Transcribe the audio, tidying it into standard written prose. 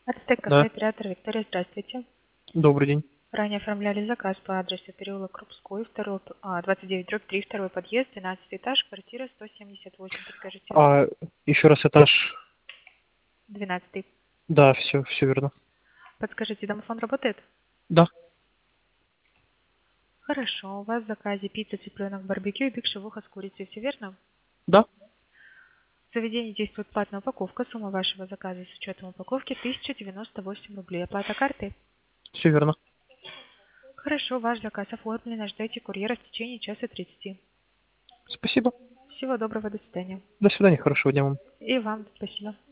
Ацтек кафе, Да, оператор Виктория, здравствуйте. добрый день. Ранее оформляли заказ по адресу переулок Крупской, 29/3, второй подъезд, 12 этаж, квартира 178. Подскажите, А еще раз этаж. 12. Да, все верно. Подскажите, домофон работает? Да, Хорошо, у вас в заказе пицца, цыпленок, барбекю и биг шавуха с курицей, все верно? да, В заведении действует платная упаковка, сумма вашего заказа с учетом упаковки 1098 рублей. Оплата карты? все верно. Хорошо, ваш заказ оформлен, ждете курьера в течение часа 30. Спасибо. Всего доброго, до свидания. До свидания, хорошего дня вам. И вам спасибо.